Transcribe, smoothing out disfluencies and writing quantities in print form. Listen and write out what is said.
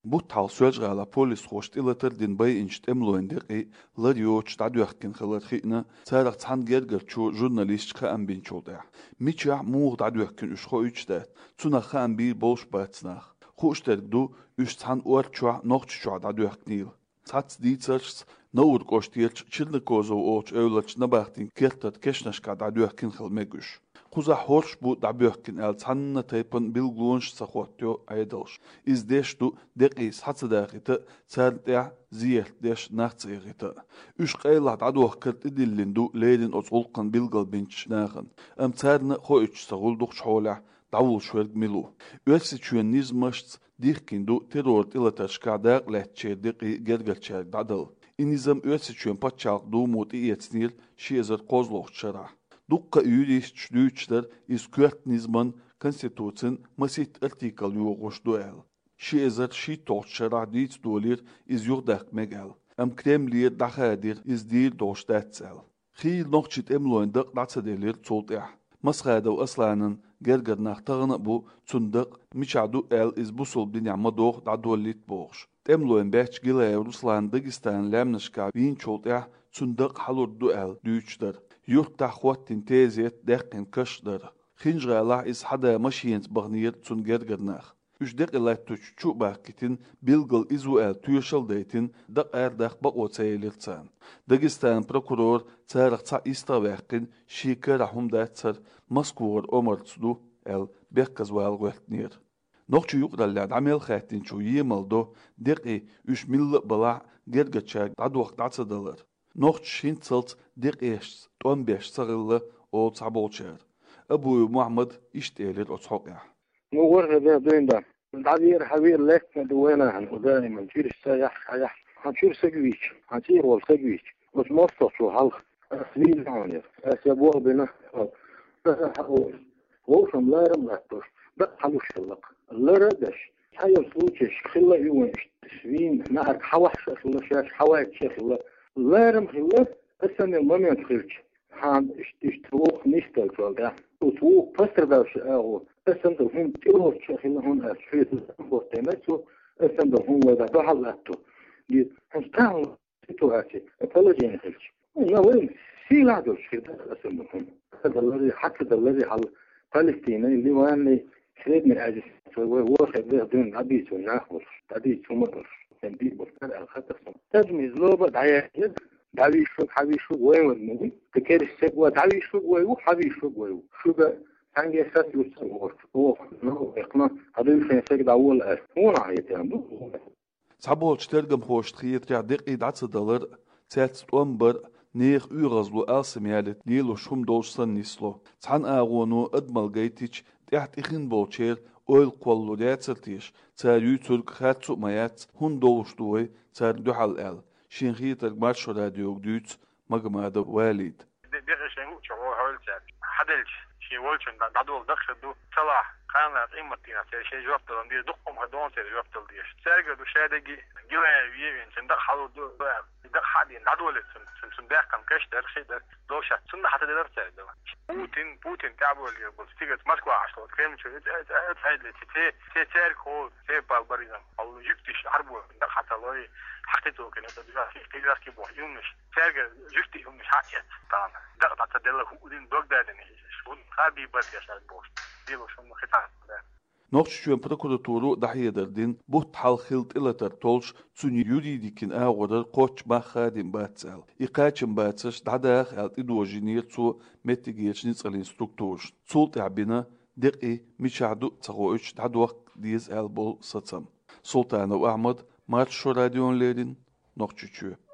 بوتال سوج على بوليس خوشت إلا تردين باي إنشت إملوين دقي لديوش تعدو يحكين خلال خينا سارق تحن جرجر شو جورناليست خام بين شولدع ميتشع موغ تعدو يحكين إش خو إجتات تنا خام بي بولش باتناخ خوش تردو إش تحن أورتشوا نوختشوا تعدو يحكنيل تحت ديتسرش نور قوشتيلش چلنكوزو أوش أولش نباختين كيرتت كشنشكا تعدو يحكين خل ميجوش خوزا هورش بو دعبيوكين ال تحن تايبن بيلغلونش سخوتيو ايدلش إز ديش دو دقيس حتى داغيتا تسالتع زيهت ديش ناختيغيتا إش قيلا تعدوه كرت إدلين دو ليدين أصولقن بيلغل بنش ناغن أم تارنا خو إتش سغول دوخش حولع دعول شويرق ميلو أسي تشوين نيزمشت ديخكين دو تيرورت إلا تشكا داغ لحتشير دقي جرجل شارق دعدل إنيزم أسي تشوين باتشاق دو موت إيتسنيل شيزر قوزلوخ شرع Dukka üyeliş düçler isküertnizman konstitutsin masit artikal yoğuş duel. Şezer şi toçşara dit dolir iz yurdak megal. Am kremlier dahadir iz dil doştatsel. Xil noqçit emloindak datsadelir çoltya. Masxada aslanın gerger naxtağına bu çundaq miçadu el iz busul dinama doğ dadolit boğş. Emloin beç gile Ruslan Dagestan lemnişka bin çoltya çundaq halur duel düçler. يرتاح خوات تنتازيت داقن كشدر خنجر الله إز حدا مشينت بغنيت تون جرجرناخ إش دق الله تشو باكتين بيلغل إزوال تيوشل دايتين دق داق بقوة سيليرتان داغستان بروكورور تارق تا إستا باقين شيكر هم داتسر مسكور عمر تسدو ال بيقز والغوتنير نوخشو يقدر لعد عمل خاتين شو يمالدو دقي إش مل بلا جرجتشاك دادوخ داتسدلر نوخش شينتسلت دق إيش توم بيش صغيرة أو صعبولشر أبو محمد إشتيلر أصحقه نور هذا بين ده العبير حبير لك دوينا عن دائما نشير السياح حياح هنشير سجويش هنشير والسجويش بس مصطف شو حلق أسليل عنير أسبوع بنا ووصم لا رمضتوش بق حلوش اللق لا ردش هاي الصوتش خلا يوم تسوين نهر حوحش خلا شاش حواش خلا لا رم خلا السنة المميز خلش هان اشتروخ نشتغل شوالده وتوخ فستر باوش اغو السنة هم تيروش خلا هون أسفيت الفورتيناتو السنة هم وذا بحلاتو دي هنستعمل سيتوهاتي اتفلجين خلش لا وين سيلا دوش كده السنة هم هذا الذي حتى الذي حل فلسطين اللي واني خريج من أجل وواخد له دون عبيد وناخر عبيد ومطر تنبيه بفتر الخطر تجميز لوبة دعاية دعويشوك حبيشوك وين ودنوي تكير السقوة دعويشوك ويو حبيشوك ويو شو بقى عنجي أساس يوصل ووف نو إقنا هذا يفين سيد أول أس هو نعيت يعني صعبول تشترجم خوش تخيط رع دقي $10 تسات أمبر نيخ يغزلو ألسميالت ليلو شوم دوشسن نسلو تحن آغونو أدمال جيتيش تحت إخين بولشير أول قولو داتسرتيش تار يوترك خاتسو مايات هون دوشتوي تار دوحال آل شينخيتر مارشو راديوك دوت مجمع والد دقيقة شنو شو هول تار حدلش شي ولشن بعدول دخل دو صلاح كان قيمتنا شيء جوابت لندير دقهم هدون شيء جوابت لديش سارق دو شادقي جوا يبين سندق حلو دو دق حدين عدول سندق كم كش در شيء در دوشة سند حتى در سار دو بوتين تعبوا اللي بستيجت مسكوا عشرة كلام شو تهيد لي تارك هو بالبريزم أو جبتش حربوا دق حتى الله حقيقته كنا تدرس في درس كيبوح يومش سارق جبتي يومش حكيت طبعا دق حتى دل هو دين دوق دادني شون خابي بس يا شاد بوش ديلو شون خطأ نوخشوين بروكوراتورو دحية دردين بوت حال خلط إلا ترتولش تسوني يوري ديكين آغودر قوش ما خادم باتسال إقاچن باتسش دعداخ آلت إدواجينير تو متيجيش نيسالين ستركتورش تسولت عبنا دقي ميشاعدو تغوش دعدوخ ديز آلبول ستسم سلطانة وأحمد مارتشو راديون ليدين نوخشوشو